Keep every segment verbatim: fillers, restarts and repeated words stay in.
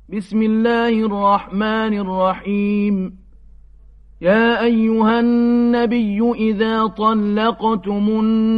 بسم الله الرحمن الرحيم. يا أيها النبي إذا طلقتم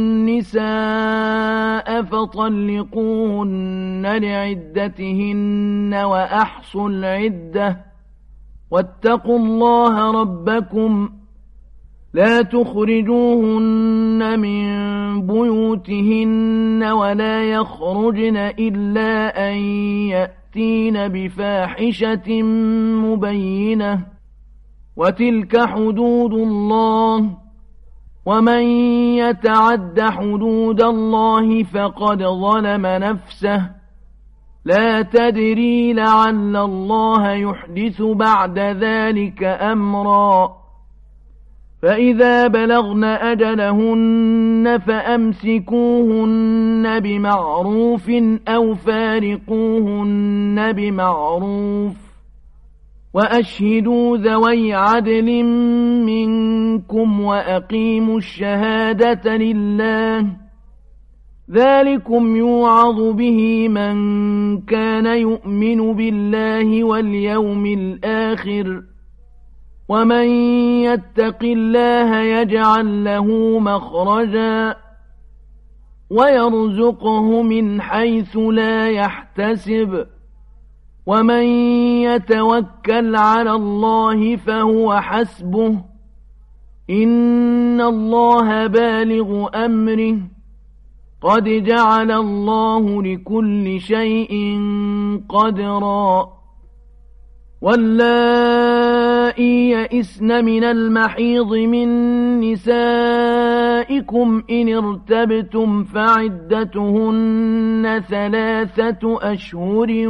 النساء فطلقوهن لعدتهن وأحصوا العدة واتقوا الله ربكم لا تخرجوهن من بيوتهن ولا يخرجن إلا أن يأتين بفاحشة مبينة وتلك حدود الله ومن يتعد حدود الله فقد ظلم نفسه لا تدري لعل الله يحدث بعد ذلك أمرا فإذا بلغن أجلهن فأمسكوهن بمعروف أو فارقوهن بمعروف وأشهدوا ذوي عدل منكم وأقيموا الشهادة لله ذلكم يوعظ به من كان يؤمن بالله واليوم الآخر ومن يتق الله يجعل له مخرجا ويرزقه من حيث لا يحتسب ومن يتوكل على الله فهو حسبه إن الله بالغ أمره قد جعل الله لكل شيء قدرا واللائي يئسن من المحيض من نسائكم إن ارتبتم فعدتهن ثلاثة أشهر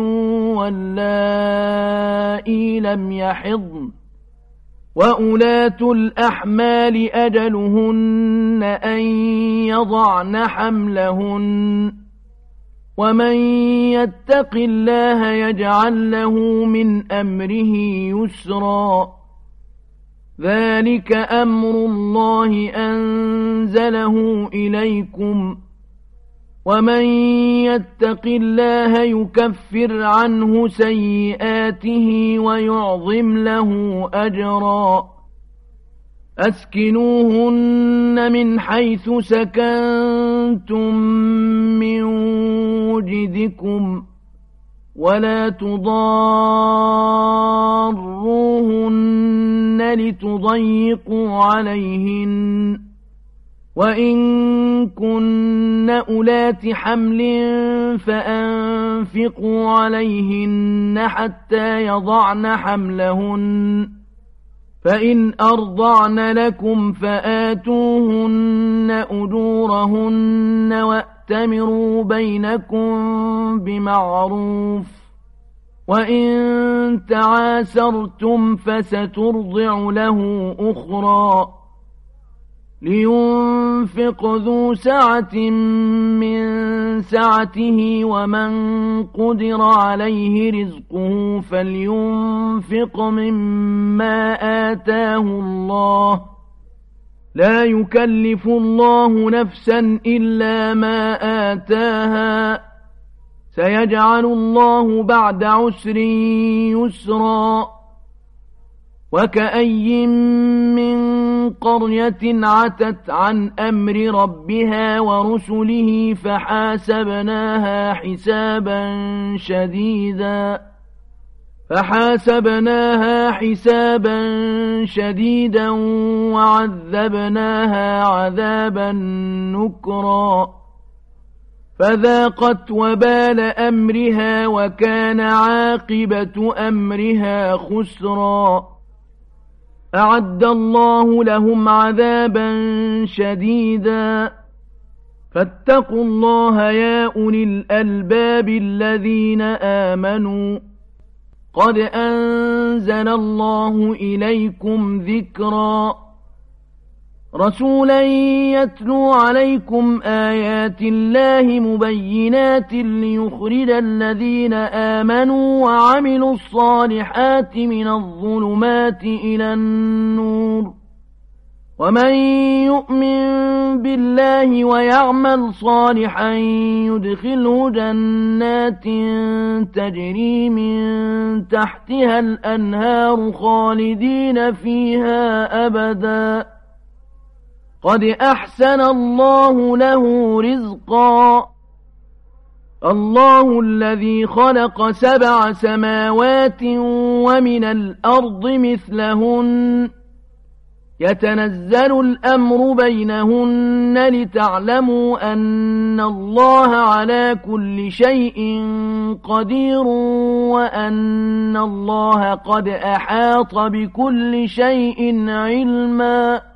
واللائي لم يحضن وأولات الأحمال أجلهن أن يضعن حملهن ومن يتق الله يجعل له من أمره يسرا ذلك أمر الله أنزله إليكم ومن يتق الله يكفر عنه سيئاته ويعظم له أجرا أسكنوهن من حيث سكنتم من وجدكم ولا تضاروهن لتضيقوا عليهن وإن كن أولات حمل فأنفقوا عليهن حتى يضعن حملهن فإن أرضعن لكم فآتوهن أجورهن وأتمروا بينكم بمعروف وإن تعاسرتم فسترضع له أخرى لينفق ذو سعة من سعته ومن قدر عليه رزقه فلينفق مما آتاه الله لا يكلف الله نفسا إلا ما آتاها سيجعل الله بعد عسر يسرا وكأي من قرية عتت عن أمر ربها ورسله فحاسبناها حسابا شديدا فحاسبناها حسابا شديدا وعذبناها عذابا نكرا فذاقت وبال أمرها وكان عاقبة أمرها خسرا أعد الله لهم عذابا شديدا فاتقوا الله يا أولي الألباب الذين آمنوا قد أنزل الله إليكم ذكرا رسولا يتلو عليكم آيات الله مبينات ليخرج الذين آمنوا وعملوا الصالحات من الظلمات إلى النور ومن يؤمن بالله ويعمل صالحا يدخله جنات تجري من تحتها الأنهار خالدين فيها أبدا قد أحسن الله له رزقا الله الذي خلق سبع سماوات ومن الأرض مثلهن يتنزل الأمر بينهن لتعلموا أن الله على كل شيء قدير وأن الله قد أحاط بكل شيء علما